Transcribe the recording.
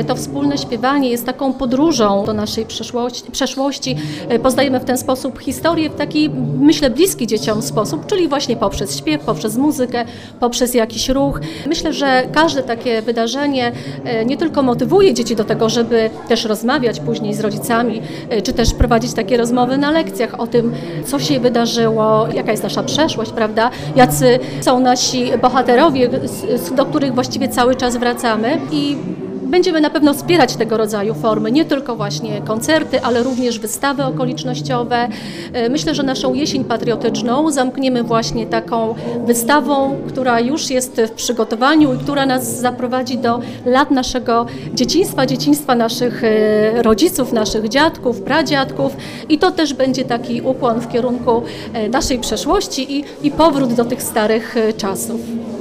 to wspólne śpiewanie jest taką podróżą do naszej przeszłości. Poznajemy w ten sposób historię w taki, myślę, bliski dzieciom sposób, czyli właśnie poprzez śpiew, poprzez muzykę, poprzez jakiś ruch. Myślę, że każde takie wydarzenie nie tylko motywuje dzieci do tego, żeby też rozmawiać później z rodzicami, czy też prowadzić takie rozmowy na lekcjach o tym, co się wydarzyło, jaka jest nasza przeszłość, prawda? Jacy są nasi bohaterowie, do których właściwie cały czas wracamy i będziemy na pewno wspierać tego rodzaju formy, nie tylko właśnie koncerty, ale również wystawy okolicznościowe. Myślę, że naszą jesień patriotyczną zamkniemy właśnie taką wystawą, która już jest w przygotowaniu i która nas zaprowadzi do lat naszego dzieciństwa naszych rodziców, naszych dziadków, pradziadków i to też będzie taki ukłon w kierunku naszej przeszłości i powrót do tych starych czasów.